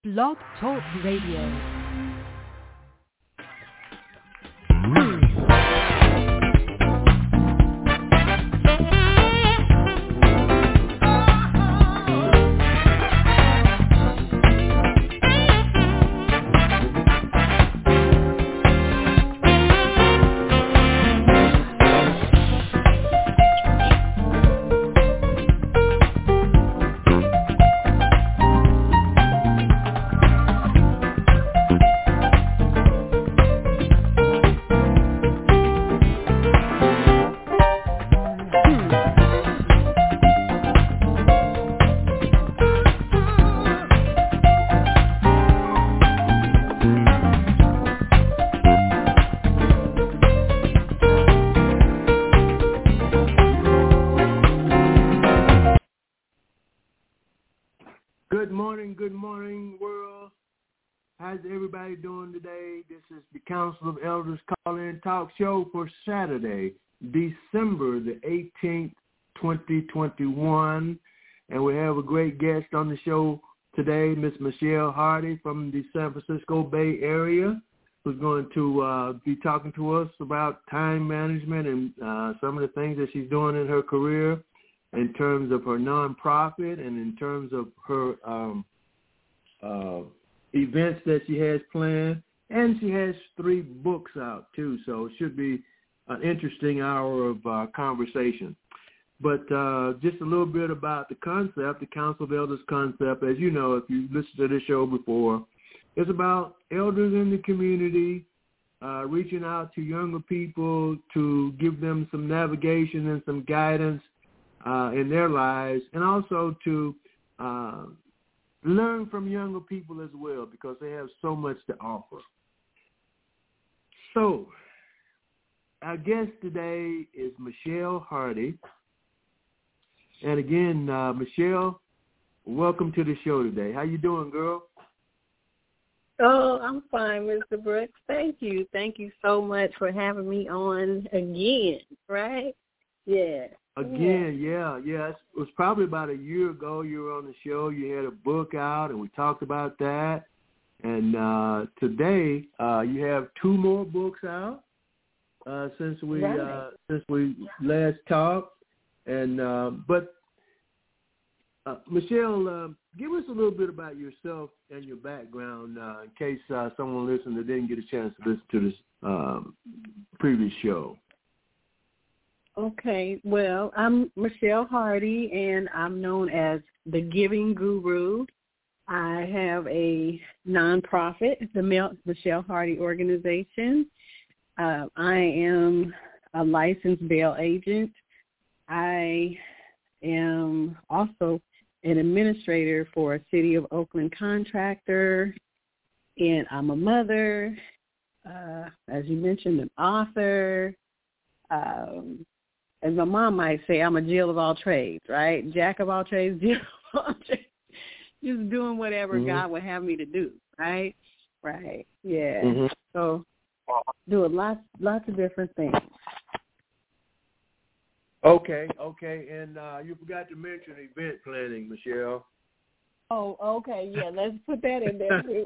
Blog Talk Radio. Good morning, world. How's everybody doing today? This is the Council of Elders Call-In Talk Show for Saturday, December the 18th, 2021. And we have a great guest on the show today, Miss Michelle Hardy from the San Francisco Bay Area, who's going to be talking to us about time management and some of the things that she's doing in her career in terms of her nonprofit and in terms of her events that she has planned. And she has 3 books out, too, so it should be an interesting hour of conversation. But just a little bit about the concept, the Council of Elders concept. As you know, if you've listened to this show before, it's about elders in the community reaching out to younger people to give them some navigation and some guidance in their lives, and also to learn from younger people as well, because they have so much to offer. So, our guest today is Michelle Hardy. And again, Michelle, welcome to the show today. How you doing, girl? Oh, I'm fine, Mr. Brooks. Thank you. Thank you so much for having me on again, right? Yeah. Again, yeah. It was probably about a year ago you were on the show. You had a book out, and we talked about that. And today you have 2 more books out since we last talked. And but Michelle, give us a little bit about yourself and your background in case someone listening that didn't get a chance to listen to this previous show. Okay, well, I'm Michelle Hardy, and I'm known as the Giving Guru. I have a nonprofit, the Michelle Hardy Organization. I am a licensed bail agent. I am also an administrator for a City of Oakland contractor, and I'm a mother, as you mentioned, an author. As my mom might say, I'm a Jill of all trades, right? Jack of all trades, Jill of all trades. Just doing whatever God would have me to do, right? Right, yeah. Mm-hmm. So doing lots of different things. Okay. And you forgot to mention event planning, Michelle. Oh, okay, yeah, let's put that in there too.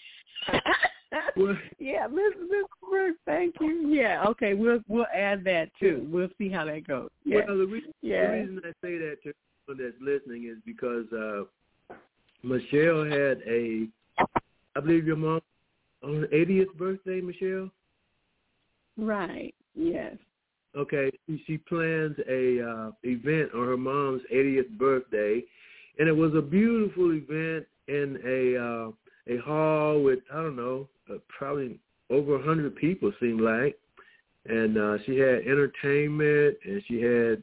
Yeah, Mr. Brooks, thank you. Yeah, okay, we'll add that too. We'll see how that goes. Yeah. Well, the reason I say that to everyone that's listening is because Michelle had I believe your mom on her 80th birthday, Michelle? Right, yes. Okay, she plans a event on her mom's 80th birthday, and it was a beautiful event in a hall with, I don't know, probably over 100 people, seemed like. And she had entertainment, and she had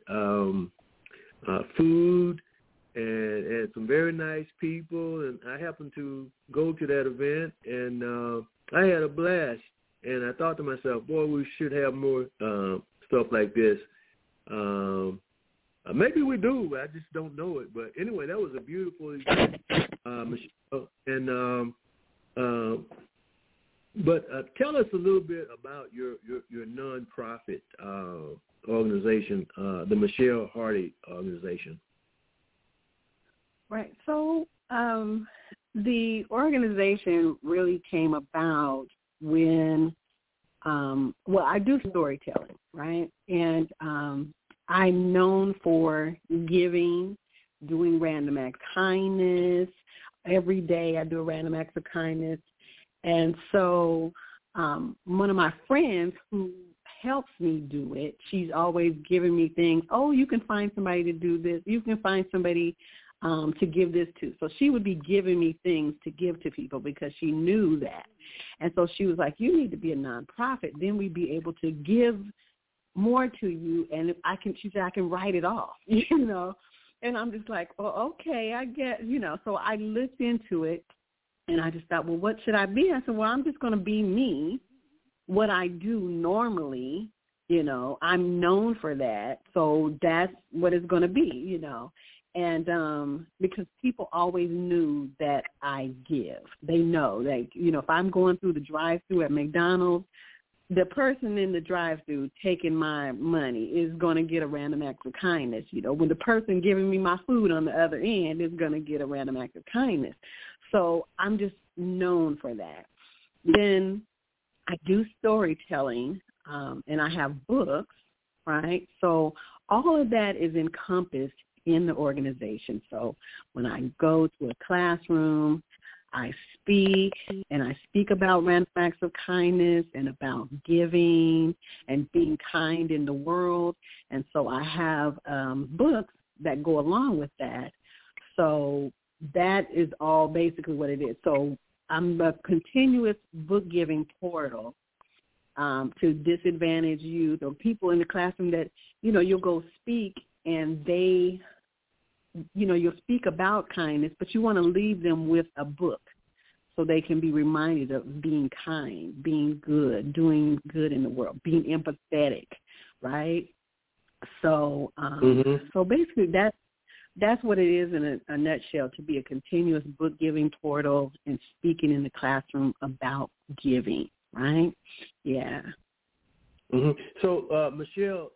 food, and some very nice people. And I happened to go to that event, and I had a blast. And I thought to myself, boy, we should have more stuff like this. Maybe we do. I just don't know it. But anyway, that was a beautiful event, Michelle. And but tell us a little bit about your nonprofit organization, the Michelle Hardy Organization. Right. So The organization really came about when, I do storytelling, right? And I'm known for giving, doing random acts of kindness. Every day I do a random act of kindness. And so one of my friends who helps me do it, she's always giving me things. Oh, you can find somebody to do this. You can find somebody to give this to. So she would be giving me things to give to people because she knew that. And so she was like, you need to be a nonprofit. Then we'd be able to give more to you. And if I can, she said, I can write it off, you know. And I'm just like, oh, okay, I get, you know. So I looked into it, and I just thought, well, what should I be? I said, well, I'm just going to be me, what I do normally, you know. I'm known for that, so that's what it's going to be, you know. And because people always knew that I give. They know that, you know, if I'm going through the drive-thru at McDonald's, the person in the drive-thru taking my money is going to get a random act of kindness. You know, when the person giving me my food on the other end is going to get a random act of kindness. So I'm just known for that. Then I do storytelling, and I have books, right? So all of that is encompassed in the organization. So when I go to a classroom, I speak, and I speak about random acts of kindness and about giving and being kind in the world. And so I have books that go along with that. So that is all basically what it is. So I'm a continuous book-giving portal to disadvantaged youth or people in the classroom that, you know, you'll go speak and they, you know, you'll speak about kindness, but you want to leave them with a book so they can be reminded of being kind, being good, doing good in the world, being empathetic, right? So so basically that's what it is in a nutshell, to be a continuous book-giving portal and speaking in the classroom about giving, right? Yeah. Mm-hmm. So, Michelle,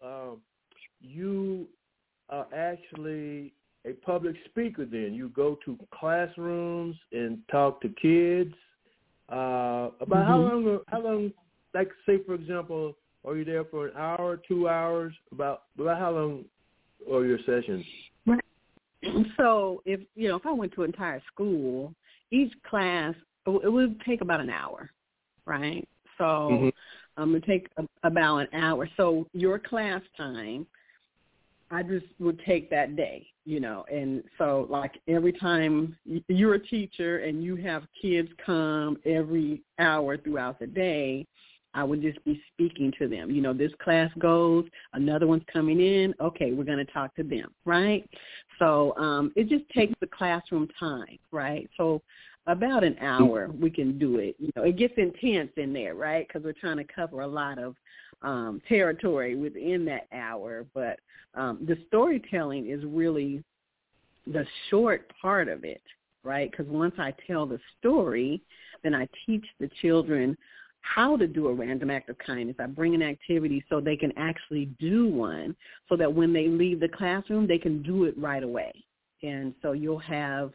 you are actually a public speaker then. You go to classrooms and talk to kids about how long, like say, for example, are you there for an hour, 2 hours? About how long are your sessions? Right. So if I went to an entire school, each class, it would take about an hour, right? So it would take about an hour. So your class time, I just would take that day, you know. And so like every time you're a teacher and you have kids come every hour throughout the day, I would just be speaking to them. You know, this class goes, another one's coming in. Okay, we're going to talk to them, right? So it just takes the classroom time, right? So about an hour we can do it. You know, it gets intense in there, right, because we're trying to cover a lot of territory within that hour. But the storytelling is really the short part of it, right? Because once I tell the story, then I teach the children how to do a random act of kindness. I bring an activity so they can actually do one, so that when they leave the classroom, they can do it right away. And so you'll have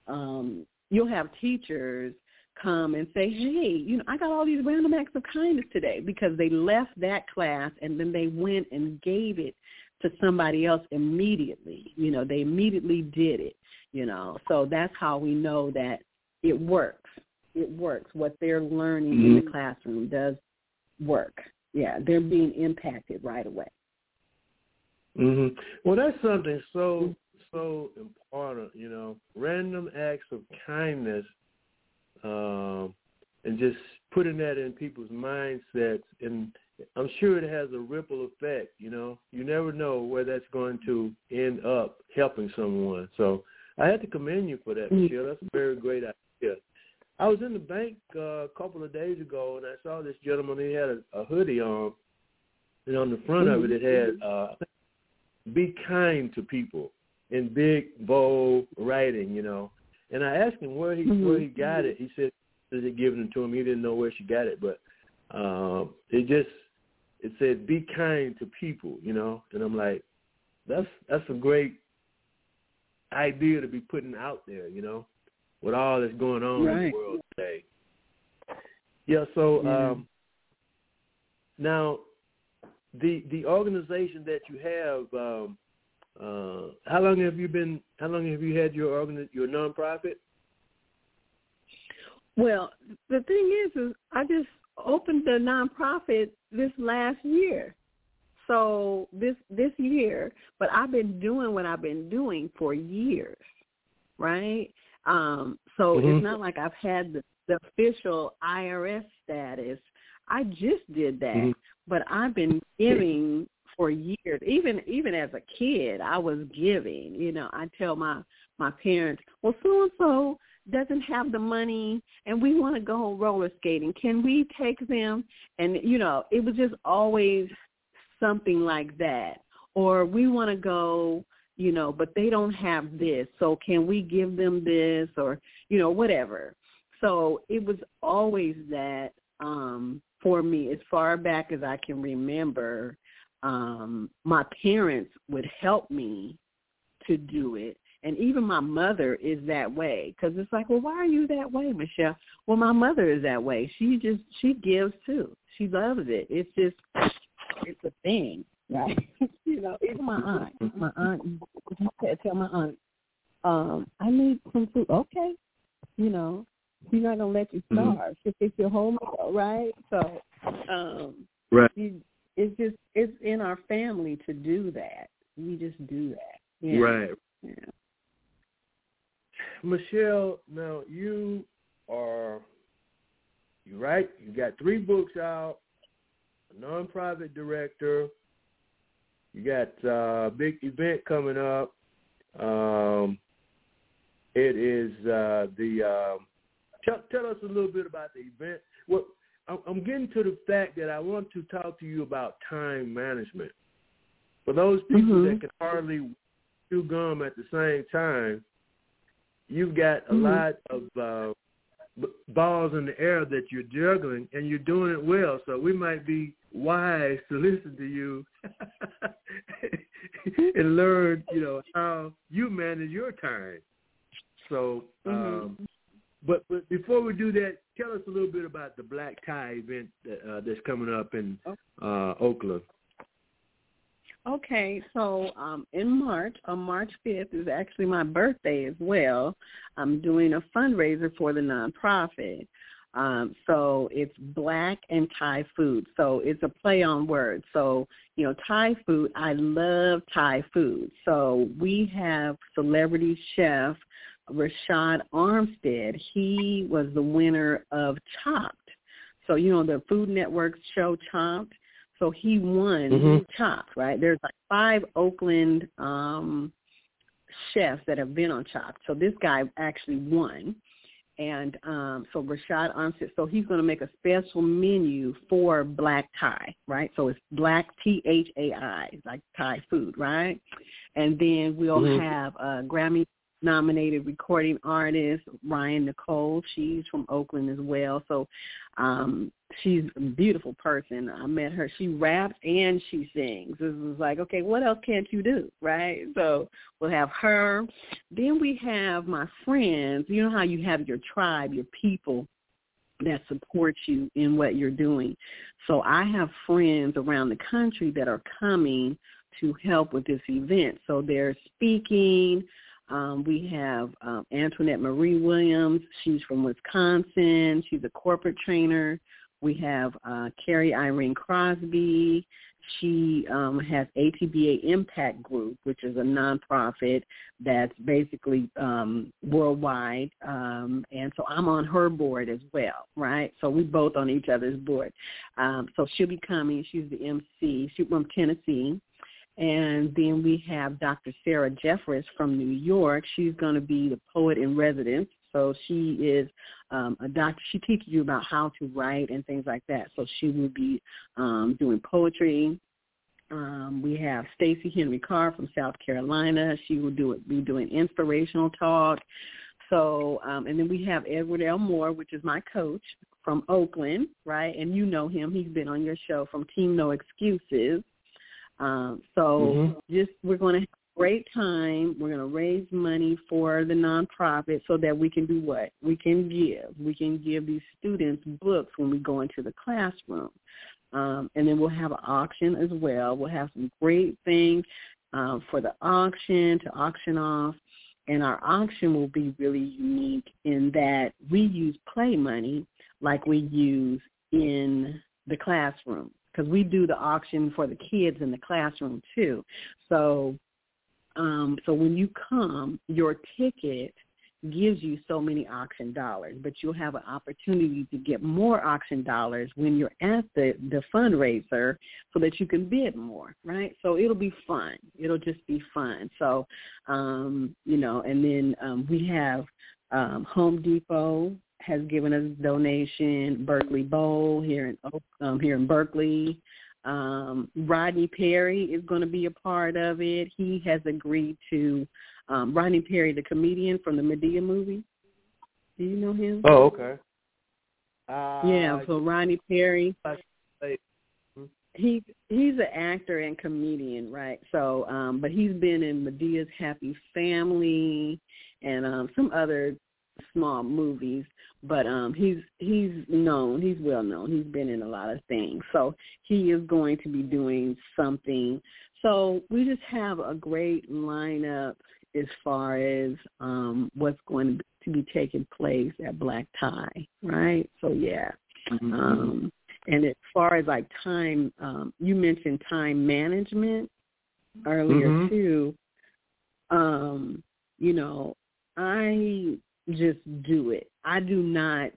teachers come and say, hey, you know, I got all these random acts of kindness today, because they left that class and then they went and gave it to somebody else immediately. You know, they immediately did it, you know. So that's how we know that it works. It works. What they're learning in the classroom does work. Yeah, they're being impacted right away. Well, that's something so important, you know, random acts of kindness, and just putting that in people's mindsets. And I'm sure it has a ripple effect, you know. You never know where that's going to end up helping someone. So I have to commend you for that, Michelle. That's a very great idea. I was in the bank a couple of days ago, and I saw this gentleman. He had a hoodie on, and on the front of it had "Be kind to people" in big, bold writing, you know. And I asked him where he got it. He said they're giving it to him. He didn't know where she got it, but it said "Be kind to people," you know. And I'm like, that's a great idea to be putting out there, you know. with all that's going on in the world today. Yeah, so now the organization that you have, how long have you had your nonprofit? Well, the thing is I just opened the nonprofit this last year. So this year, but I've been doing what I've been doing for years, right? So it's not like I've had the official IRS status. I just did that, but I've been giving for years. Even as a kid, I was giving. You know, I tell my parents, well, so and so doesn't have the money, and we want to go roller skating. Can we take them? And you know, it was just always something like that. Or we want to go, you know, but they don't have this, so can we give them this, or, you know, whatever. So it was always that for me, as far back as I can remember, my parents would help me to do it. And even my mother is that way, because it's like, well, why are you that way, Michelle? Well, my mother is that way. She gives too. She loves it. It's a thing, right? You know, even my aunt, tell my aunt, I need some food. Okay, you know, she's not gonna let you starve. She'll fix your whole meal, right? So, right. It's in our family to do that. We just do that. Yeah. Right. Yeah. Michelle, now you're right. You got 3 books out. A nonprofit director. You got a big event coming up. It is tell us a little bit about the event. Well, I'm getting to the fact that I want to talk to you about time management. For those people that can hardly chew gum at the same time, you've got a lot of balls in the air that you're juggling, and you're doing it well. So we might be wise to listen to you and learn, you know, how you manage your time. So, but before we do that, tell us a little bit about the Black Tie event that's coming up in Oakland. Okay, so in March, on March 5th is actually my birthday as well. I'm doing a fundraiser for the nonprofit. So it's Black and Thai food. So it's a play on words. So, you know, Thai food, I love Thai food. So we have celebrity chef Rashad Armstead. He was the winner of Chopped. So, you know, the Food Network show Chopped. So he won Chopped, right? There's like 5 Oakland chefs that have been on Chopped. So this guy actually won. And so Rashad Armstead, so he's going to make a special menu for Black Thai, right? So it's Black Thai, like Thai food, right? And then we'll have a Grammy-nominated recording artist, Ryan Nicole. She's from Oakland as well. So she's a beautiful person. I met her. She raps and she sings. This is like, okay, what else can't you do, right? So we'll have her. Then we have my friends. You know how you have your tribe, your people that support you in what you're doing. So I have friends around the country that are coming to help with this event. So they're speaking. We have Antoinette Marie Williams. She's from Wisconsin. She's a corporate trainer. We have Carrie Irene Crosby. She has ATBA Impact Group, which is a nonprofit that's basically worldwide. And so I'm on her board as well, right? So we both on each other's board. So she'll be coming. She's the MC. She's from Tennessee. And then we have Dr. Sarah Jeffress from New York. She's going to be the poet in residence. So she is a doctor. She teaches you about how to write and things like that. So she will be doing poetry. We have Stacey Henry Carr from South Carolina. She will be doing inspirational talk. So, and then we have Edward L. Moore, which is my coach from Oakland, right? And you know him. He's been on your show from Team No Excuses. We're going to have great time. We're going to raise money for the nonprofit so that we can do what? We can give. We can give these students books when we go into the classroom. And then we'll have an auction as well. We'll have some great things for the auction, to auction off. And our auction will be really unique in that we use play money like we use in the classroom, because we do the auction for the kids in the classroom too. So when you come, your ticket gives you so many auction dollars, but you'll have an opportunity to get more auction dollars when you're at the fundraiser so that you can bid more, right? So it'll be fun. It'll just be fun. So, and then we have Home Depot has given us a donation, Berkeley Bowl here in Berkeley. Rodney Perry is going to be a part of it. He has agreed to, Rodney Perry, the comedian from the Medea movie. Do you know him? Oh, okay. So Rodney Perry, he's an actor and comedian, right? So, but he's been in Medea's Happy Family and some other small movies. But he's known. He's well known. He's been in a lot of things. So he is going to be doing something. So we just have a great lineup as far as what's going to be taking place at Black Tie, right? So, yeah. Mm-hmm. And as far as, like, time, you mentioned time management earlier, too. I just do it. I do not,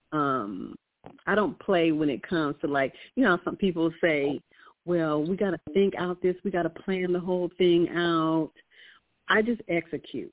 I don't play when it comes to, like, some people say, well, we got to think out this, we got to plan the whole thing out. I just execute.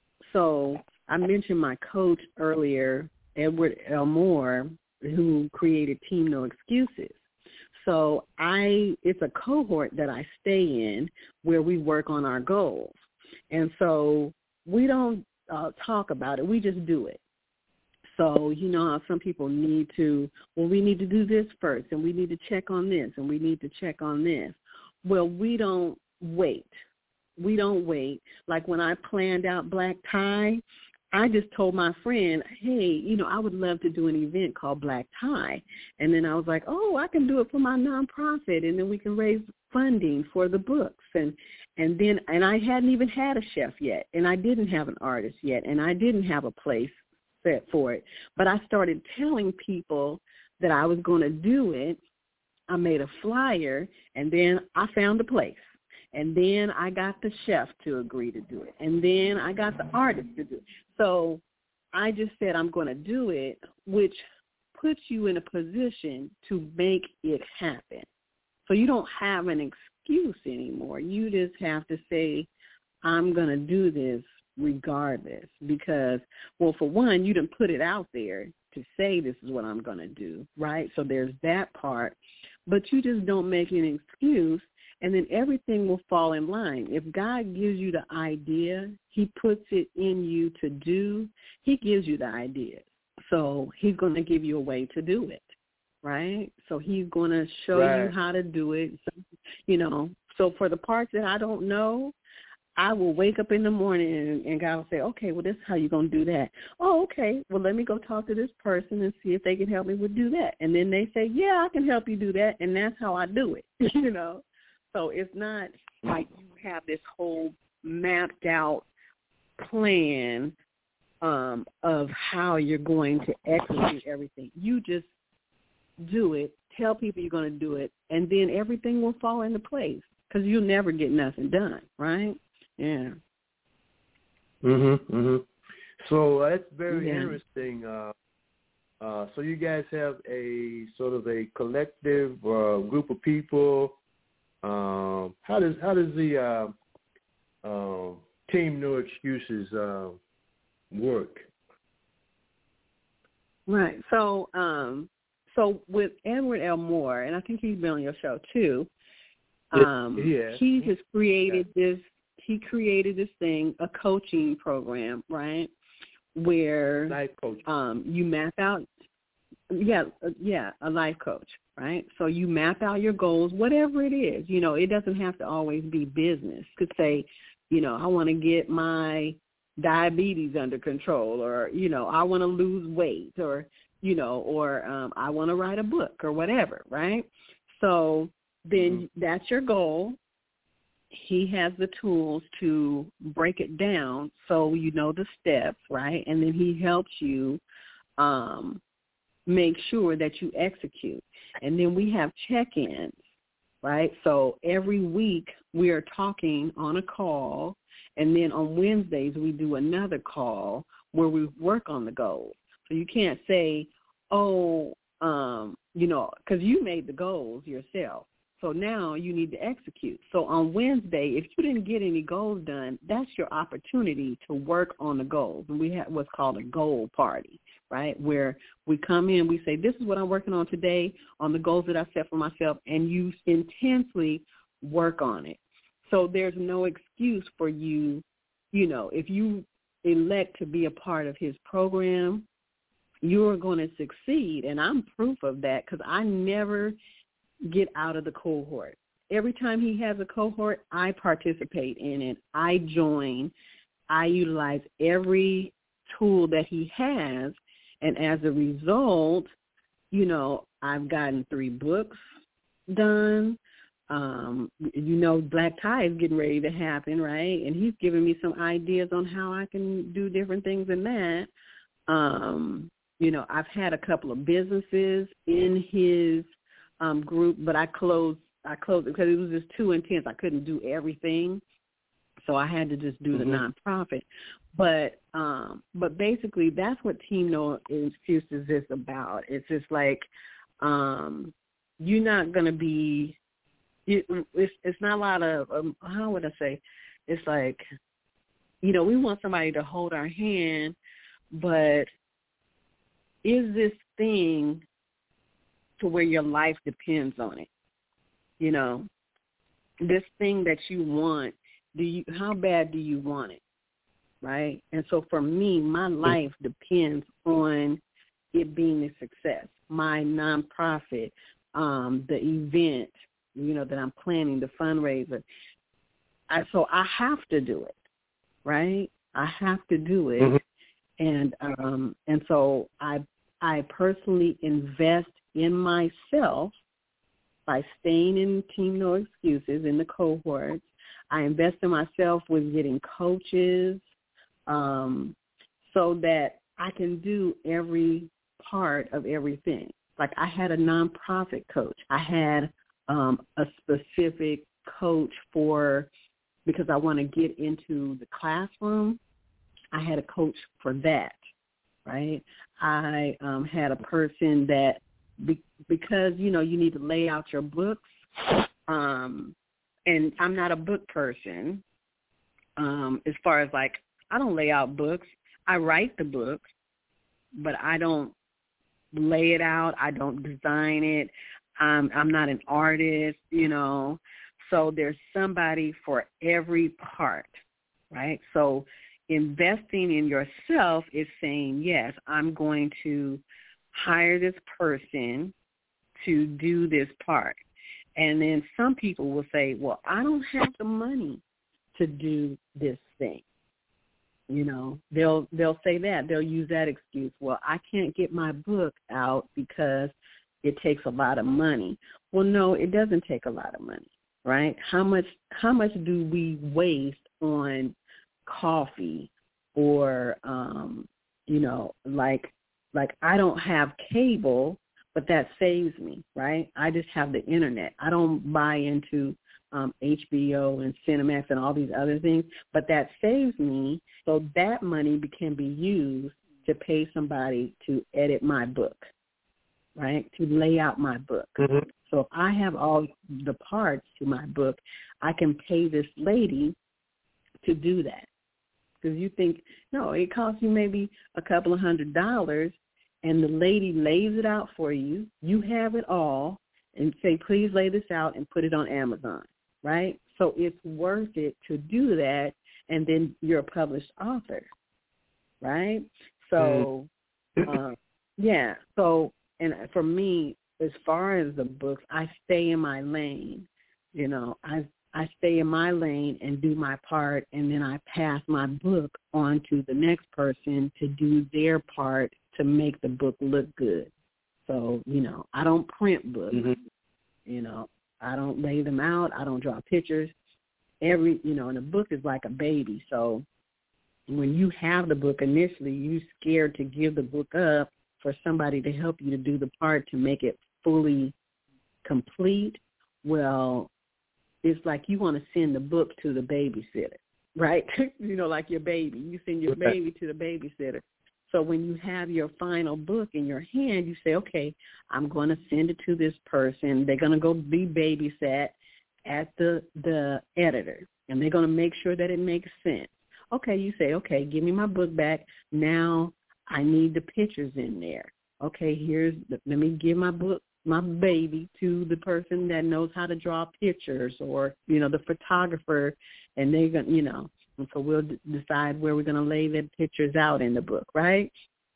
So I mentioned my coach earlier, Edward Elmore, who created Team No Excuses. So it's a cohort that I stay in where we work on our goals. And so we don't talk about it. We just do it. So, how some people need to, we need to do this first, and we need to check on this, and we need to check on this. Well, we don't wait. We don't wait. Like when I planned out Black Tie, I just told my friend, hey, I would love to do an event called Black Tie. And then I was like, I can do it for my nonprofit, and then we can raise funding for the books. And I hadn't even had a chef yet, and I didn't have an artist yet, and I didn't have a place set for it. But I started telling people that I was going to do it. I made a flyer, and then I found a place. And then I got the chef to agree to do it. And then I got the artist to do it. So I just said I'm going to do it, which puts you in a position to make it happen. So you don't have an excuse anymore. You just have to say, I'm going to do this regardless. Because, well, for one, you didn't put it out there to say this is what I'm going to do, right? So there's that part. But you just don't make an excuse. And then everything will fall in line. If God gives you the idea, he puts it in you to do, he gives you the idea. So he's going to give you a way to do it, right? So he's going to show you how to do it. So, so for the parts that I don't know, I will wake up in the morning and God will say, okay, well, this is how you're going to do that. Oh, okay. Well, let me go talk to this person and see if they can help me with do that. And then they say, yeah, I can help you do that. And that's how I do it, So it's not like you have this whole mapped out plan of how you're going to execute everything. You just do it, tell people you're going to do it, and then everything will fall into place because you'll never get nothing done, right? Yeah. So that's very interesting. So you guys have a sort of a collective group of people. How does the Team No Excuses work? Right. So with Edward Elmore, and I think he's been on your show too. He has created this. He created this thing, a coaching program, right? Where life coach. You map out. A life coach, right? So you map out your goals, whatever it is. It doesn't have to always be business. Could say I want to get my diabetes under control, or, I want to lose weight, or, I want to write a book or whatever, right? So then that's your goal. He has the tools to break it down so you know the steps, right? And then he helps you make sure that you execute. And then we have check-ins, right? So every week we are talking on a call, and then on Wednesdays we do another call where we work on the goals. So you can't say, because you made the goals yourself. So now you need to execute. So on Wednesday, if you didn't get any goals done, that's your opportunity to work on the goals. And we have what's called a goal party, right, where we come in, we say, this is what I'm working on today on the goals that I set for myself, and you intensely work on it. So there's no excuse for you, if you elect to be a part of his program, you're going to succeed. And I'm proof of that because I never get out of the cohort. Every time he has a cohort, I participate in it. I join. I utilize every tool that he has. And as a result, I've gotten 3 books done. Black Tie is getting ready to happen, right? And he's giving me some ideas on how I can do different things in that. I've had a couple of businesses in his group, but I closed it because it was just too intense. I couldn't do everything, so I had to just do the nonprofit. But basically, that's what Team No Excuses is about. It's just like you're not going to be. It's not a lot of how would I say? It's like we want somebody to hold our hand, but is this thing to where your life depends on it? This thing that you want, how bad do you want it, right? And so for me, my life depends on it being a success. My nonprofit, the event, that I'm planning, the fundraiser. So I have to do it, right? I have to do it. And so I personally invest in myself by staying in Team No Excuses in the cohorts. I invest in myself with getting coaches so that I can do every part of everything. Like I had a nonprofit coach. I had a specific coach because I want to get into the classroom. I had a coach for that, right? I had a person that because, you need to lay out your books, and I'm not a book person as far as like I don't lay out books. I write the books, but I don't lay it out. I don't design it. I'm not an artist, So there's somebody for every part, right? So investing in yourself is saying, yes, I'm going to hire this person to do this part. And then some people will say, well, I don't have the money to do this thing. They'll say that. They'll use that excuse. Well, I can't get my book out because it takes a lot of money. Well, no, it doesn't take a lot of money, right? How much do we waste on coffee or, like I don't have cable, but that saves me, right? I just have the internet. I don't buy into HBO and Cinemax and all these other things, but that saves me. So that money can be used to pay somebody to edit my book, right? To lay out my book. So if I have all the parts to my book, I can pay this lady to do that. Because you think, no, it costs you maybe a couple of $100, and the lady lays it out for you. You have it all, and say, please lay this out and put it on Amazon, right? So it's worth it to do that, and then you're a published author, right? So, yeah. So, and for me, as far as the books, I stay in my lane. I I stay in my lane and do my part, and then I pass my book on to the next person to do their part to make the book look good. So, I don't print books. Mm-hmm. I don't lay them out. I don't draw pictures. And a book is like a baby. So when you have the book initially, you're scared to give the book up for somebody to help you to do the part to make it fully complete. Well, it's like you want to send the book to the babysitter, right? Like your baby. You send your baby to the babysitter. So when you have your final book in your hand, you say, okay, I'm going to send it to this person. They're going to go be babysat at the editor, and they're going to make sure that it makes sense. Okay, you say, okay, give me my book back. Now I need the pictures in there. Okay, let me give my book, my baby, to the person that knows how to draw pictures, or, the photographer, and they're going to, and so we'll decide where we're going to lay the pictures out in the book, right?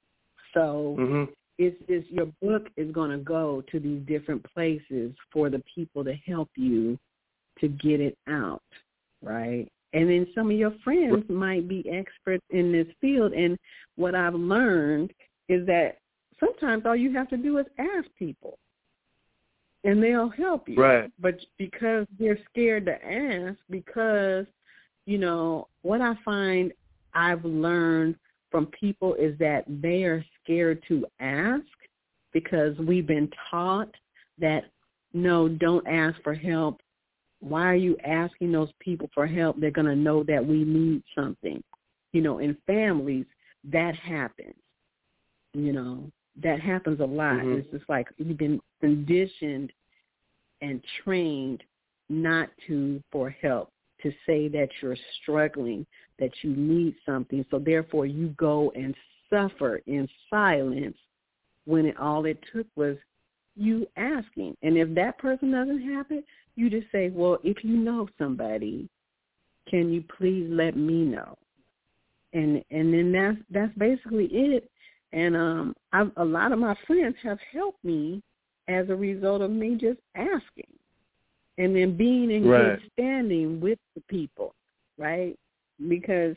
So it's your book is going to go to these different places for the people to help you to get it out, right? And then some of your friends might be experts in this field, and what I've learned is that sometimes all you have to do is ask people, and they'll help you. Right. But because they're scared to ask, because, what I find I've learned from people is that they are scared to ask because we've been taught that, no, don't ask for help. Why are you asking those people for help? They're going to know that we need something. In families, that happens. That happens a lot. Mm-hmm. It's just like you've been conditioned and trained not for help, to say that you're struggling, that you need something. So therefore you go and suffer in silence when all it took was you asking. And if that person doesn't have it, you just say, well, if you know somebody, can you please let me know? And then that's basically it. And a lot of my friends have helped me as a result of me just asking, and then being in good standing with the people, right? Because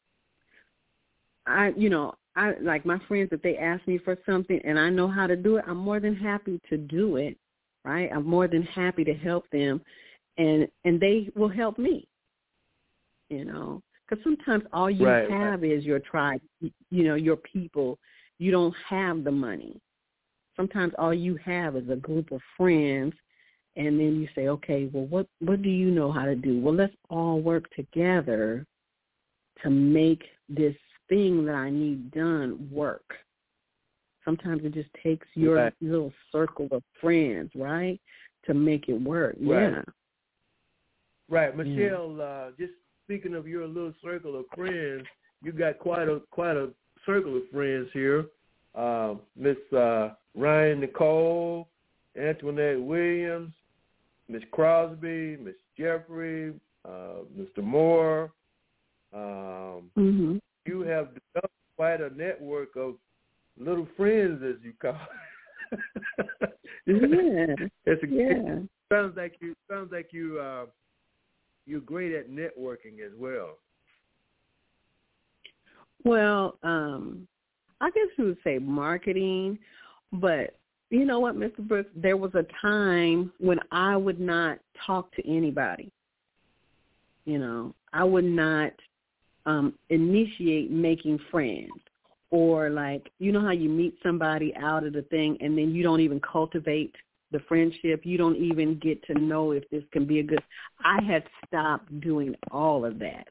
I like my friends, if they ask me for something and I know how to do it, I'm more than happy to do it, right? I'm more than happy to help them, and they will help me, because sometimes all you have is your tribe, your people. You don't have the money. Sometimes all you have is a group of friends, and then you say, okay, well, what do you know how to do? Well, let's all work together to make this thing that I need done work. Sometimes it just takes your little circle of friends, right, to make it work. Right. Yeah. Right. Michelle, just speaking of your little circle of friends, you got quite a circle of friends here. Miss Ryan Nicole, Antoinette Williams, Miss Crosby, Miss Jeffrey, Mr. Moore. You have developed quite a network of little friends, as you call it. Yeah. Sounds like you're great at networking as well. Well, I guess you would say marketing, but you know what, Mr. Brooks, there was a time when I would not talk to anybody. I would not initiate making friends, or like, how you meet somebody out of the thing and then you don't even cultivate the friendship. You don't even get to know if this can be a good. I had stopped doing all of that.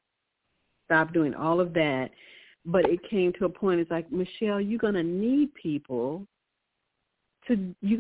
But it came to a point, it's like, Michelle, you're going to need people to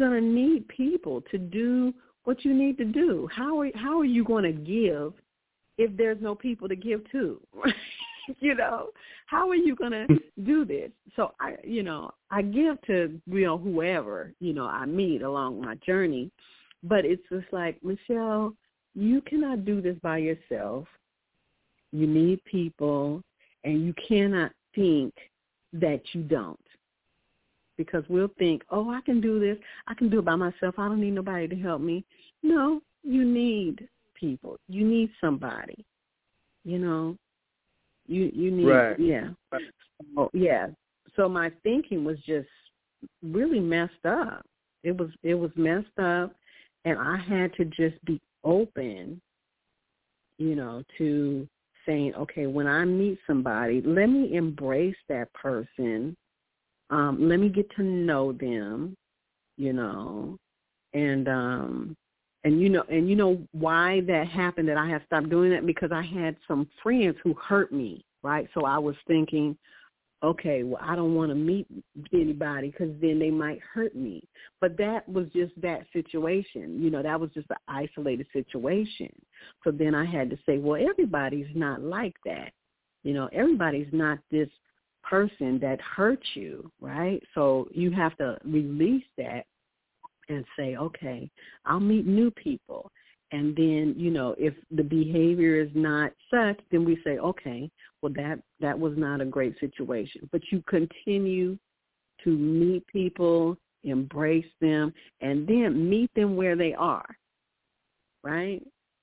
do what you need to do. How are you going to give if there's no people to give to? How are you going to do this? So I give to, whoever, I meet along my journey, but it's just like, Michelle, you cannot do this by yourself. You need people, and you cannot think that you don't. Because we'll think, oh, I can do this. I can do it by myself. I don't need nobody to help me. No, you need people. You need somebody, you know. You need, right. yeah. So, yeah. So my thinking was just really messed up. It was messed up, and I had to just be open, you know, to saying, okay, when I meet somebody, let me embrace that person. Let me get to know them, you know, and you know why that happened, that I had stopped doing that, because I had some friends who hurt me, right? So I was thinking, okay, well, I don't want to meet anybody because then they might hurt me. But that was just that situation. You know, that was just an isolated situation. So then I had to say, well, everybody's not like that. You know, everybody's not this person that hurts you, right? So you have to release that and say, okay, I'll meet new people. And then, you know, if the behavior is not such, then we say, okay, well, that was not a great situation. But you continue to meet people, embrace them, and then meet them where they are, right?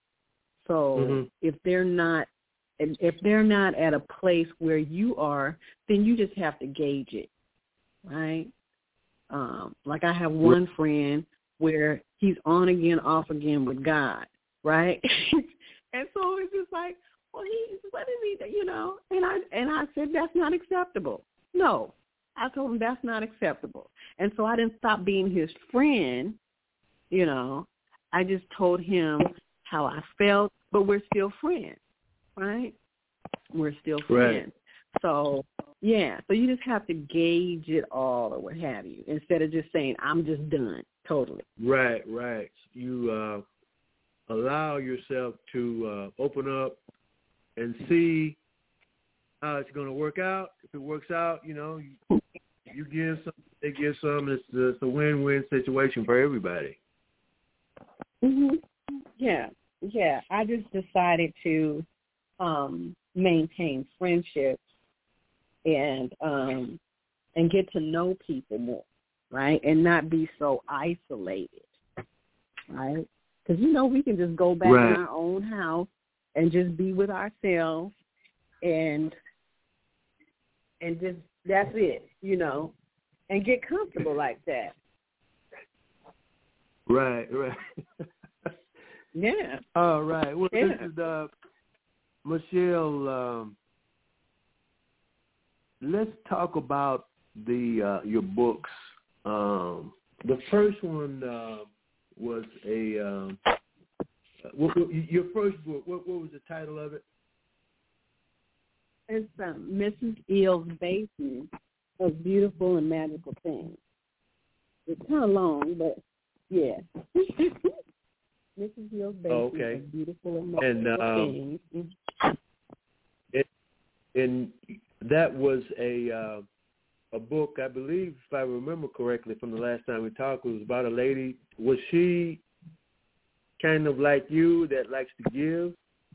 So if they're not at a place where you are, then you just have to gauge it, right? Like I have one friend where he's on again, off again with God, right? And so it's just like, well, he's letting me, you know, and I said, that's not acceptable. No, I told him that's not acceptable. And so I didn't stop being his friend, you know. I just told him how I felt, but we're still friends, right? We're still friends. Right. So, yeah, so you just have to gauge it all or what have you, instead of just saying, I'm just done, totally. Right. You allow yourself to open up and see how it's going to work out. If it works out, you know, you give some, they give some. It's a win-win situation for everybody. Yeah. I just decided to maintain friendships and get to know people more, right? And not be so isolated, right? Because, you know, we can just go back in our own house and just be with ourselves and just, that's it, you know, and get comfortable like that. Right. Yeah. All right. Well, this is Michelle. Let's talk about your books. The first one was your first book. What was the title of it? It's Mrs. Eel's Basement of Beautiful and Magical Things. It's kind of long, but yeah. Mrs. Eel's Basement of Beautiful and Magical Things. And that was a book, I believe, if I remember correctly from the last time we talked, it was about a lady. Was she kind of like you that likes to give?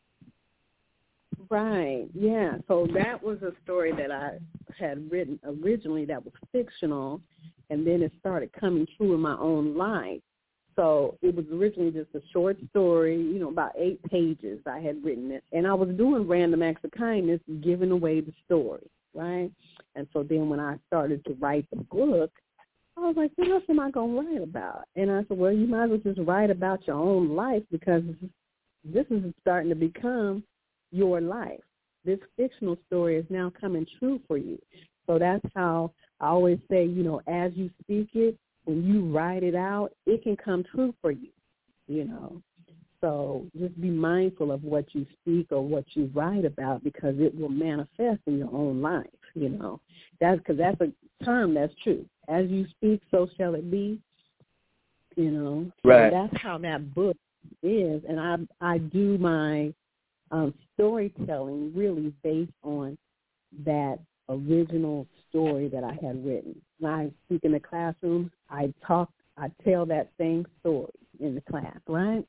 Right, yeah. So that was a story that I had written originally that was fictional, and then it started coming true in my own life. So it was originally just a short story, you know, about 8 pages I had written it. And I was doing random acts of kindness, giving away the story, right? And so then when I started to write the book, I was like, what else am I going to write about? And I said, well, you might as well just write about your own life, because this is starting to become your life. This fictional story is now coming true for you. So that's how I always say, you know, as you speak it, when you write it out, it can come true for you, you know. So just be mindful of what you speak or what you write about, because it will manifest in your own life, you know. Because that's a term that's true. As you speak, so shall it be, you know. Right. So that's how that book is. And I do my storytelling really based on that original story that I had written. When I speak in the classroom, I tell that same story in the class, right?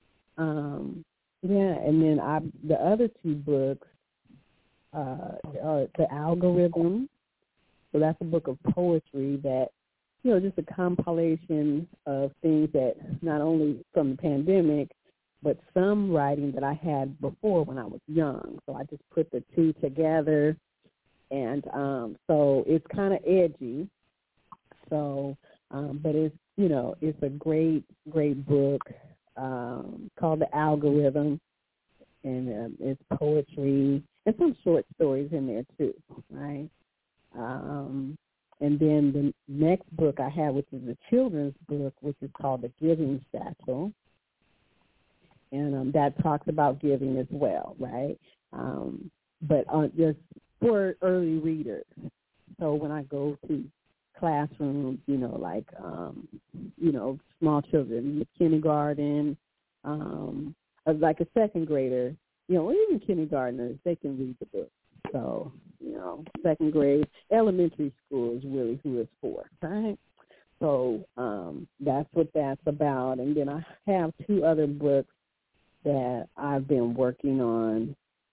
And then the other 2 books are The Algorithm. So that's a book of poetry that, you know, just a compilation of things that not only from the pandemic, but some writing that I had before when I was young. So I just put the two together, and so it's kind of edgy. So, but it's, it's a great book called The Algorithm, and it's poetry and some short stories in there too, right? And then the next book I have, which is a children's book, which is called The Giving Satchel, and that talks about giving as well, right? But just for early readers. So when I go to classrooms, like small children, kindergarten, like a second grader, or even kindergartners, they can read the book. So, second grade, elementary school is really who it's for, right? So that's what that's about. And then I have two other books that I've been working on,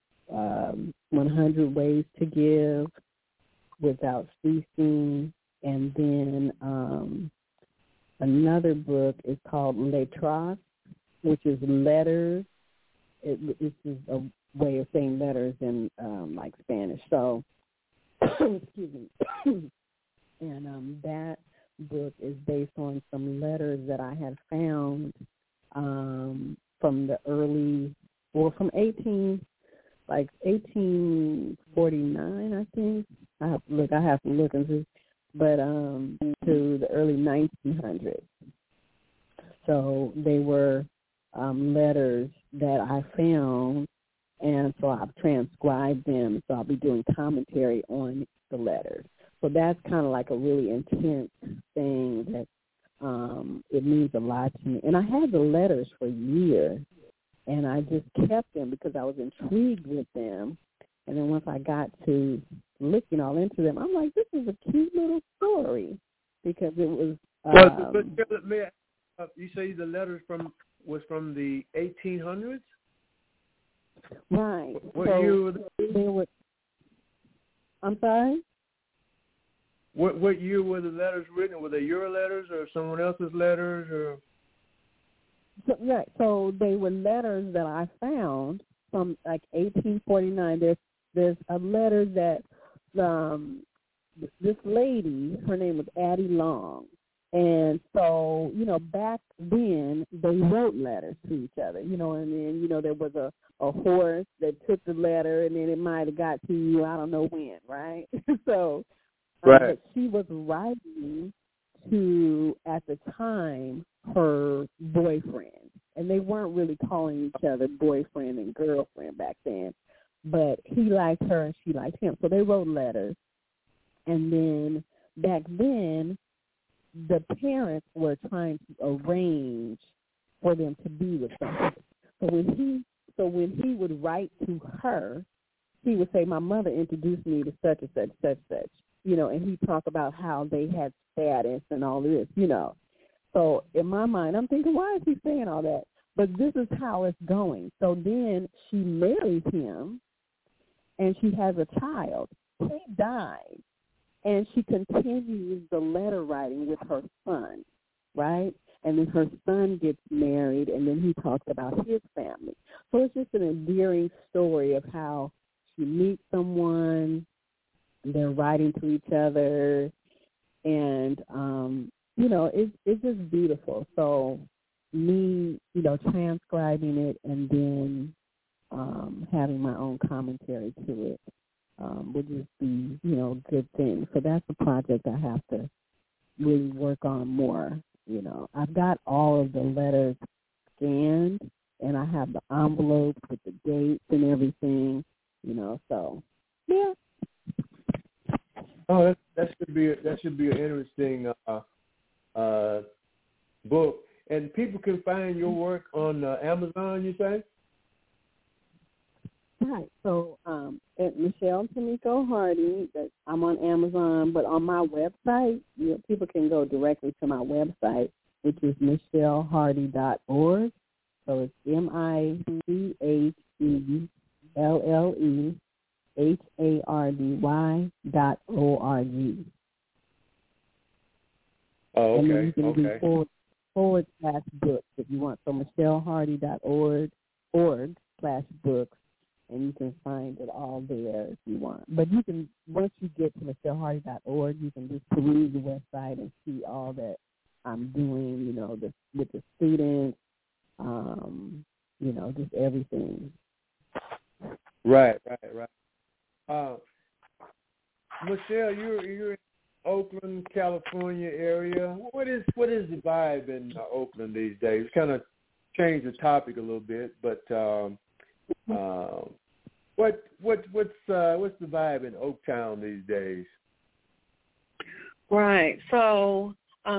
100 Ways to Give Without Ceasing, and then another book is called Letras, which is letters. This is a way of saying letters in like Spanish. So, excuse me. And that book is based on some letters that I had found from the from 1849, I think. I have to look and see, but to the early 1900s. So they were letters that I found, and so I've transcribed them. So I'll be doing commentary on the letters. So that's kind of like a really intense thing that it means a lot to me. And I had the letters for years, and I just kept them because I was intrigued with them. And then once I got to looking all into them, I'm like, this is a cute little story, because it was. You say the letters was from the 1800s? Right. What year were? I'm sorry? What year were the letters written? Were they your letters or someone else's letters? Or? So they were letters that I found from like 1849. There's a letter that this lady, her name was Addie Long. And so, back then they wrote letters to each other, and then, there was a horse that took the letter, and then it might have got to you, I don't know when, right? So, right. But she was writing to, at the time, her boyfriend. And they weren't really calling each other boyfriend and girlfriend back then. But he liked her and she liked him. So they wrote letters. And then back then, the parents were trying to arrange for them to be with somebody. So when he would write to her, he would say, my mother introduced me to such and such, such, such, and he'd talk about how they had status and all this, So in my mind, I'm thinking, why is he saying all that? But this is how it's going. So then she marries him, and she has a child. He dies. And she continues the letter writing with her son, right? And then her son gets married, and then he talks about his family. So it's just an endearing story of how she meets someone, they're writing to each other, and, it's just beautiful. So me, transcribing it and then having my own commentary to it. Would just be, good things. So that's a project I have to really work on more. I've got all of the letters scanned, and I have the envelopes with the dates and everything. So yeah. Oh, that should be an interesting book, and people can find your work on Amazon. You say? Right. So at Michelle Tomiko Hardy, I'm on Amazon, but on my website, people can go directly to my website, which is michellehardy.org. So it's MICHELLEHARDY.org. Oh, okay. And then you can do /books if you want. So michellehardy.org/books, and you can find it all there if you want. But you can, once you get to michellehardy.org, you can just peruse the website and see all that I'm doing, with the students, just everything. Right. Michelle, you're in Oakland, California area. What is the vibe in Oakland these days? Kind of change the topic a little bit, but what's the vibe in Oaktown these days? Right. So,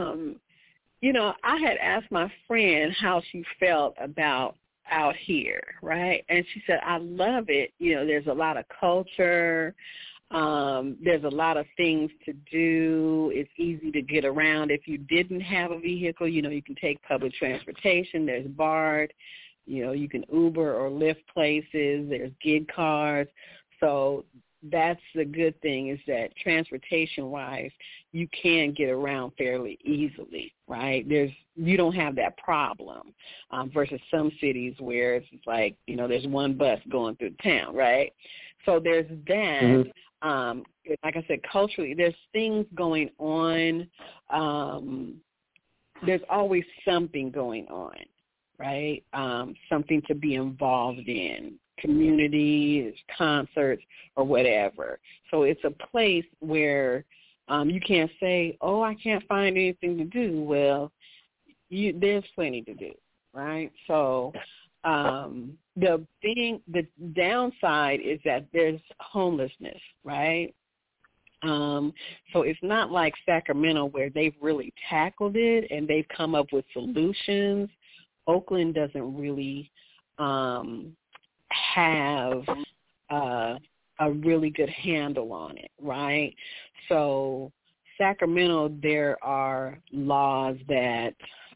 I had asked my friend how she felt about out here, right? And she said, I love it. There's a lot of culture. There's a lot of things to do. It's easy to get around. If you didn't have a vehicle, you can take public transportation. There's BART. You can Uber or Lyft places. There's gig cars. So that's the good thing, is that transportation-wise, you can get around fairly easily, right? You don't have that problem versus some cities where it's like, there's one bus going through town, right? So there's that. Mm-hmm. Like I said, culturally, there's things going on. There's always something going on, right? Something to be involved in, community, concerts, or whatever. So it's a place where you can't say, oh, I can't find anything to do. Well, there's plenty to do, right? So the downside is that there's homelessness, right? So it's not like Sacramento where they've really tackled it and they've come up with solutions. Oakland doesn't really have a really good handle on it, right? So Sacramento, there are laws that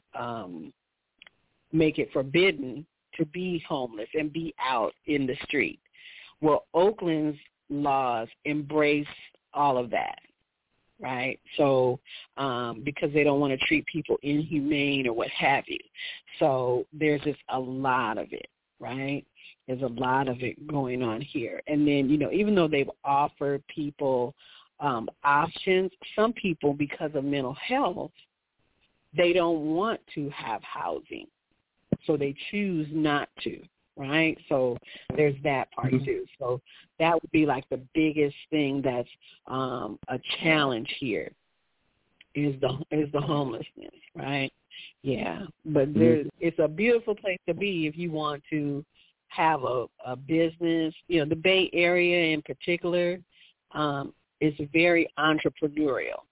make it forbidden to be homeless and be out in the street. Well, Oakland's laws embrace all of that, right? So because they don't want to treat people inhumane or what have you. So there's just a lot of it, right? There's a lot of it going on here. And then, even though they've offered people options, some people, because of mental health, they don't want to have housing. So they choose not to, right? So there's that part too. So that would be like the biggest thing that's a challenge here is the homelessness, right? Yeah, but it's a beautiful place to be if you want to have a business. The Bay Area in particular is very entrepreneurial.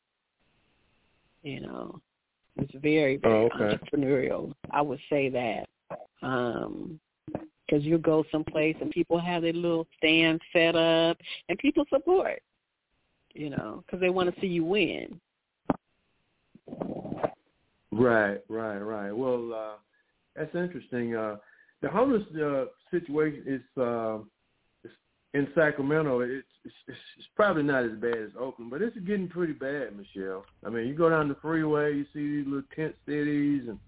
It's very, very entrepreneurial. I would say that. Because you go someplace and people have their little stand set up and people support, because they want to see you win. Right. Well, that's interesting. The homeless situation is in Sacramento. It's probably not as bad as Oakland, but it's getting pretty bad, Michelle. I mean, you go down the freeway, you see these little tent cities, and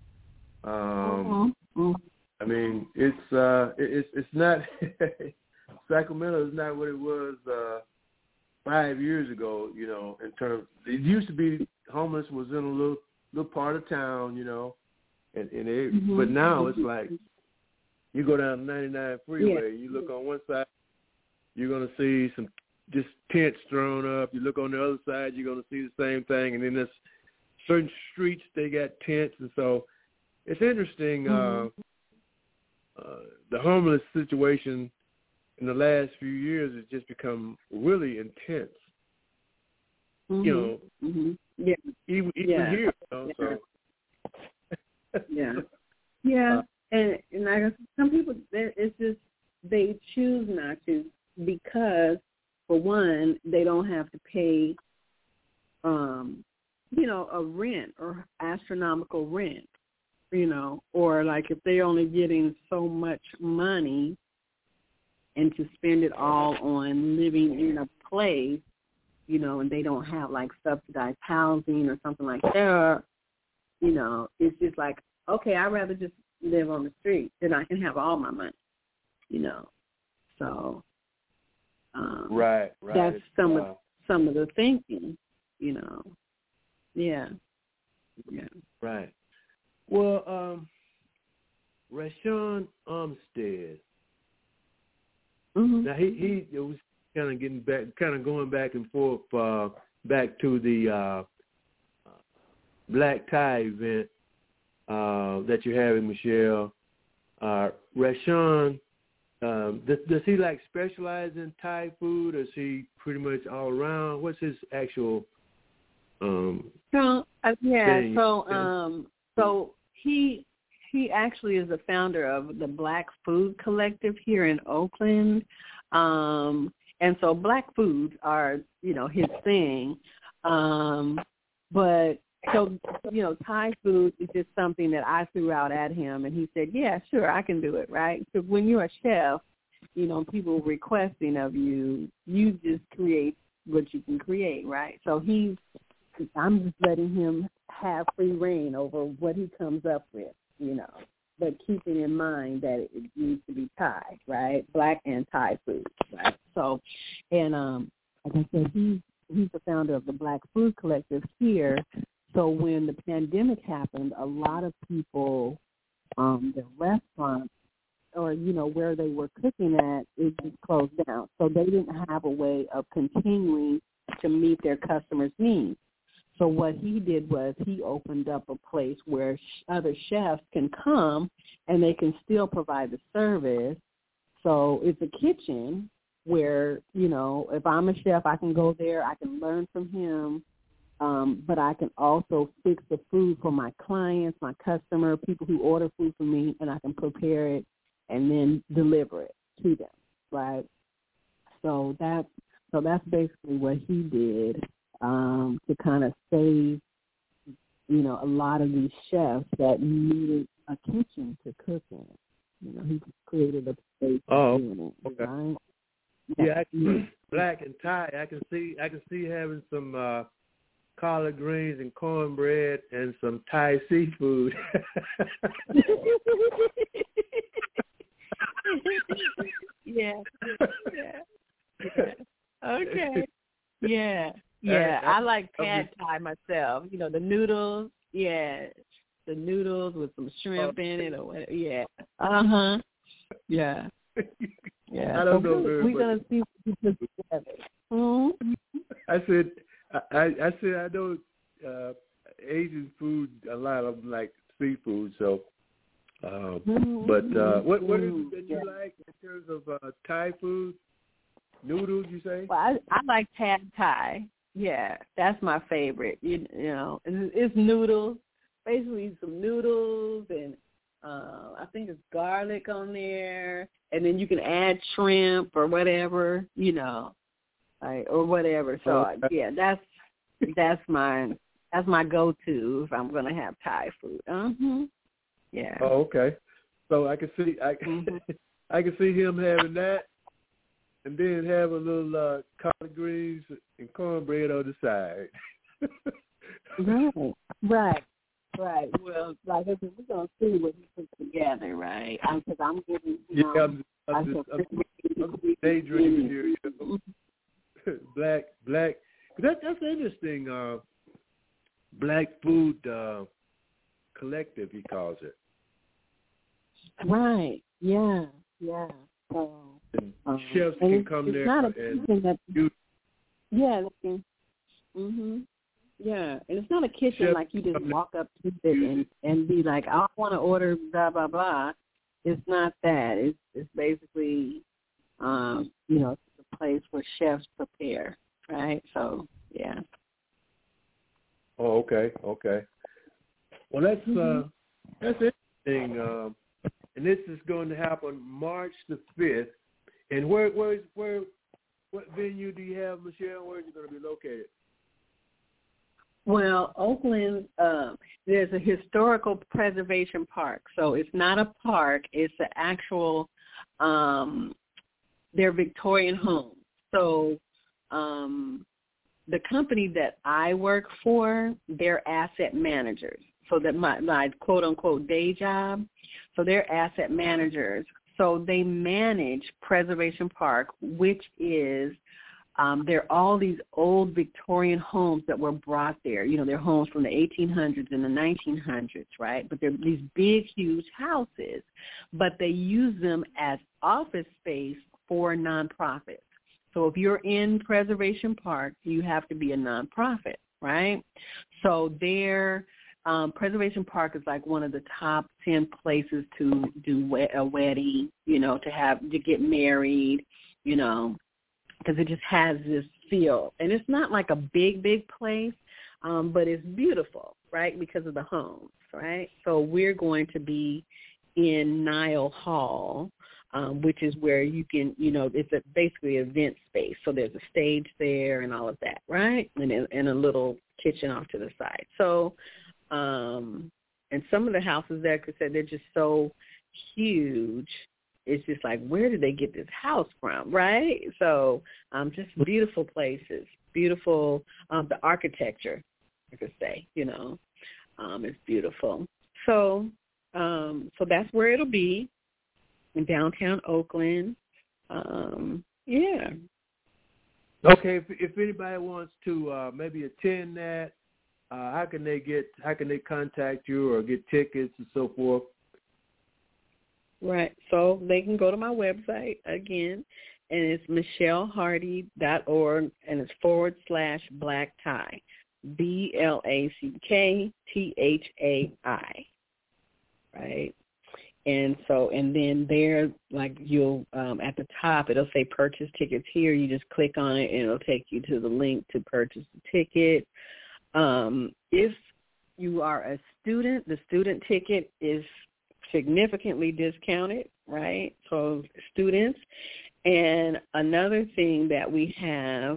I mean, it's not Sacramento is not what it was 5 years ago. In terms, it used to be homeless was in a little part of town, but now it's like you go down 99 freeway, you look on one side, you're going to see some just tents thrown up. You look on the other side, you're going to see the same thing. And then there's certain streets, they got tents. And so it's interesting, the homeless situation in the last few years has just become really intense. Even here. So. Yeah. And I guess some people, it's just they choose not to because, for one, they don't have to pay, a rent or astronomical rent, or like if they're only getting so much money and to spend it all on living in a place, and they don't have like subsidized housing or something like that, it's just like, okay, I'd rather just live on the street than I can have all my money, So right. That's some of the thinking, Yeah. Right. Well, Rashawn Umstead. Mm-hmm. Now he was kind of going back and forth, back to the black tie event that you're having, Michelle. Rashawn, does he specialize in Thai food, or is he pretty much all around? What's his actual thing? So he actually is the founder of the Black Food Collective here in Oakland. And so black foods are, his thing. But so, Thai food is just something that I threw out at him, and he said, yeah, sure, I can do it, right? So when you're a chef, people requesting of you, you just create what you can create, right? So I'm just letting him have free reign over what he comes up with, but keeping in mind that it needs to be Thai, right? Black and Thai food, right? So, and like I said, he's the founder of the Black Food Collective here. So when the pandemic happened, a lot of people, their restaurants or, where they were cooking at, it just closed down. So they didn't have a way of continuing to meet their customers' needs. So what he did was he opened up a place where other chefs can come and they can still provide the service. So it's a kitchen where, if I'm a chef, I can go there, I can learn from him, but I can also fix the food for my clients, my customer, people who order food from me, and I can prepare it and then deliver it to them, right? So that's basically what he did. To kind of save, a lot of these chefs that needed a kitchen to cook in. He just created a space for doing it. Okay. Right? Yeah, black and Thai. I can see having some collard greens and cornbread and some Thai seafood. Yeah. Okay. Yeah. Yeah, I like pad Thai myself. The noodles. Yeah, the noodles with some shrimp in it or whatever. Yeah. Yeah. Yeah. I don't know very much. We're gonna see what we put together. Mm-hmm. I said I know Asian food. A lot of them like seafood. So, but what is it that you like in terms of Thai food? Noodles, you say? Well, I like pad Thai. Yeah, that's my favorite. It's noodles, basically some noodles, and I think it's garlic on there, and then you can add shrimp or whatever, or whatever. So yeah, that's my go-to if I'm gonna have Thai food. Yeah. Oh, okay. So I can see I can see him having that. And then have a little collard greens and cornbread on the side. Right. Well, like I said, we're going to see what he puts together, right? Because I'm giving him... I'm daydreaming here. Black. That's interesting. Black Food Collective, he calls it. Right. Yeah. Chefs can come there and yeah. Yeah, and it's not a kitchen chefs like you just walk up to it and be like, I want to order blah blah blah. It's not that. It's basically, it's a place where chefs prepare, right? So yeah. Oh, okay. Well, that's interesting. And this is going to happen March the 5th. And what venue do you have, Michelle? Where is it going to be located? Well, Oakland, there's a historical preservation park. So it's not a park. It's an actual, they're Victorian homes. So the company that I work for, they're asset managers. so that my quote-unquote day job, so they're asset managers. So they manage Preservation Park, which is there are all these old Victorian homes that were brought there. You know, they're homes from the 1800s and the 1900s, right? But they're these big, huge houses, but they use them as office space for nonprofits. So if you're in Preservation Park, you have to be a nonprofit, right? So Preservation Park is like one of the top 10 places to do a wedding, you know, to get married, you know, because it just has this feel. And it's not like a big, big place, but it's beautiful, right, because of the homes, right? So we're going to be in Nile Hall, which is where you can, you know, it's basically an event space. So there's a stage there and all of that, right, and a little kitchen off to the side. So, and some of the houses there, because they're just so huge, it's just like, where did they get this house from, right? So just beautiful places, beautiful, the architecture, I could say, you know, is beautiful. So that's where it'll be, in downtown Oakland. Yeah. Okay, if anybody wants to maybe attend that, how can they contact you or get tickets and so forth? Right. So they can go to my website again, and it's michellehardy.org, and it's /black tie, BLACKTHAI, right? And then there, like you'll, at the top, it'll say purchase tickets here. You just click on it, and it'll take you to the link to purchase the ticket. If you are a student, the student ticket is significantly discounted, right? So students. And another thing that we have,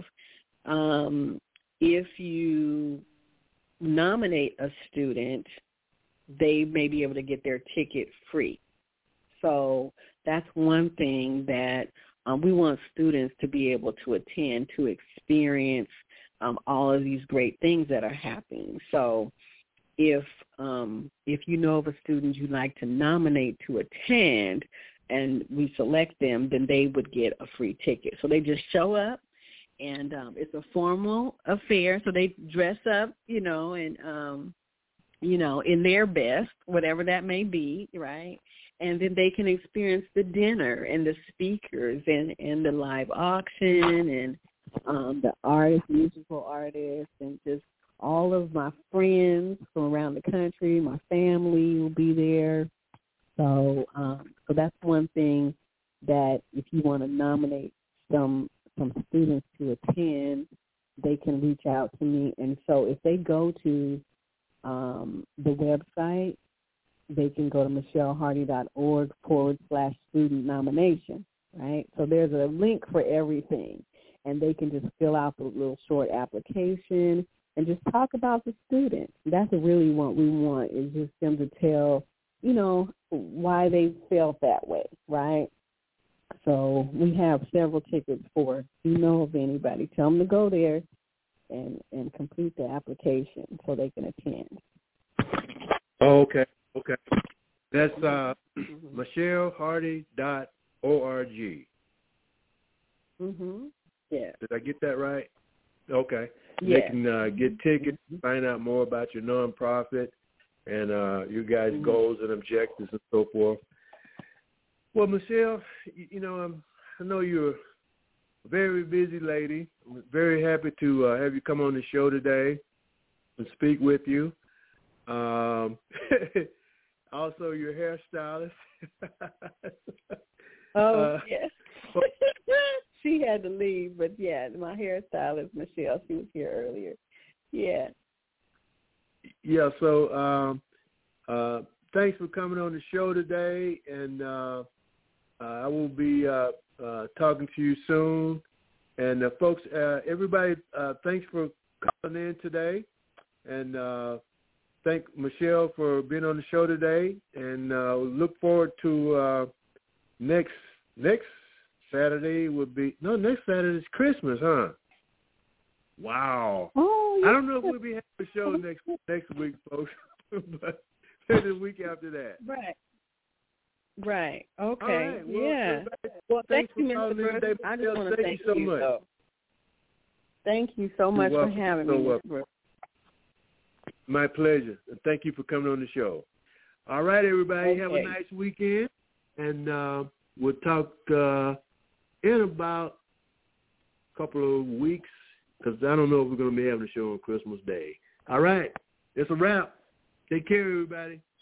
if you nominate a student, they may be able to get their ticket free. So that's one thing that we want students to be able to attend, to experience all of these great things that are happening. So if you know of a student you'd like to nominate to attend and we select them, then they would get a free ticket. So they just show up, and it's a formal affair. So they dress up, you know, and, you know, in their best, whatever that may be, right? And then they can experience the dinner and the speakers and the live auction and the artists, musical artists, and just all of my friends from around the country. My family will be there. So that's one thing that if you want to nominate some students to attend, they can reach out to me. And so if they go to the website, they can go to michellehardy.org /student nomination, right? So there's a link for everything, and they can just fill out the little short application and just talk about the student. That's really what we want, is just them to tell, you know, why they felt that way, right? So we have several tickets for, if you know of anybody, tell them to go there and complete the application so they can attend. Oh, okay. That's michellehardy.org. Yeah. Did I get that right? Okay. Yeah. They can get tickets, find out more about your nonprofit and your guys' goals and objectives and so forth. Well, Michelle, you know, I know you're a very busy lady. I'm very happy to have you come on the show today and speak with you. Also, your hairstylist. Yes. She had to leave, but yeah, my hairstylist, Michelle, she was here earlier. Yeah. Yeah, so thanks for coming on the show today, and I will be talking to you soon. And folks, everybody, thanks for calling in today, and thank Michelle for being on the show today, and look forward to next Saturday next Saturday is Christmas, huh? Wow. Oh, yeah. I don't know if we'll be having a show next week, folks. but maybe the week after that. Right. Okay. All right. Well, yeah. Well, thank you, Mr. Brooks. I just want to thank you so much. Thank you so much for having me, Mr. Brooks. My pleasure. And thank you for coming on the show. All right, everybody. Okay. Have a nice weekend. And we'll talk in about a couple of weeks, because I don't know if we're going to be having a show on Christmas Day. All right. It's a wrap. Take care, everybody.